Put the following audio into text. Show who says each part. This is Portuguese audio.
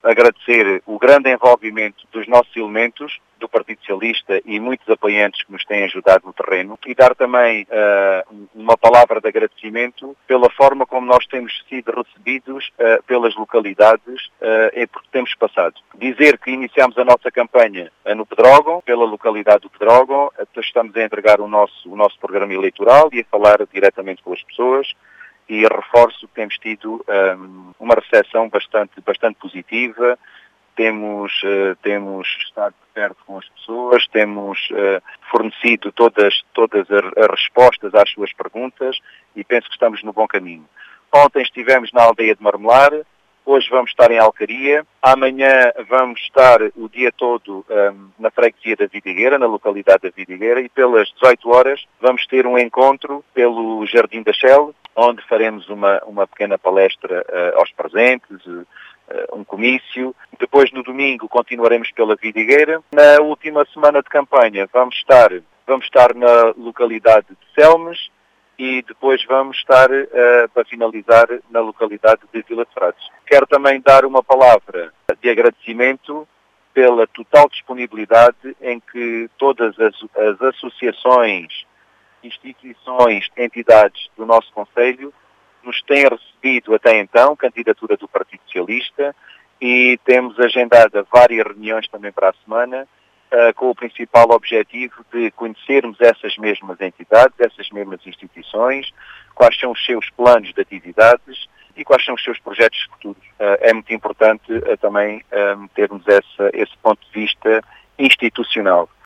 Speaker 1: agradecer o grande envolvimento dos nossos elementos do Partido Socialista e muitos apoiantes que nos têm ajudado no terreno e dar também uma palavra de agradecimento pela forma como nós temos sido recebidos pelas localidades e por que temos passado. Dizer que iniciamos a nossa campanha no Pedrógão, pela localidade do Pedrógão, estamos a entregar o nosso programa eleitoral e a falar diretamente com as pessoas. E reforço que temos tido uma recepção bastante positiva, temos estado perto com as pessoas, temos fornecido todas as respostas às suas perguntas e penso que estamos no bom caminho. Ontem estivemos na aldeia de Marmelar, hoje vamos estar em Alcaria, amanhã vamos estar o dia todo na freguesia da Vidigueira, na localidade da Vidigueira, e pelas 18 horas vamos ter um encontro pelo Jardim da Shell, onde faremos uma pequena palestra aos presentes, um comício. Depois, no domingo, continuaremos pela Vidigueira. Na última semana de campanha vamos estar na localidade de Selmes e depois vamos estar, para finalizar, na localidade de Vila de Frades. Quero também dar uma palavra de agradecimento pela total disponibilidade em que todas as associações, instituições, entidades do nosso Conselho nos têm recebido até então, candidatura do Partido Socialista, e temos agendado várias reuniões também para a semana, com o principal objetivo de conhecermos essas mesmas entidades, essas mesmas instituições, quais são os seus planos de atividades e quais são os seus projetos futuros. É muito importante também termos esse ponto de vista institucional.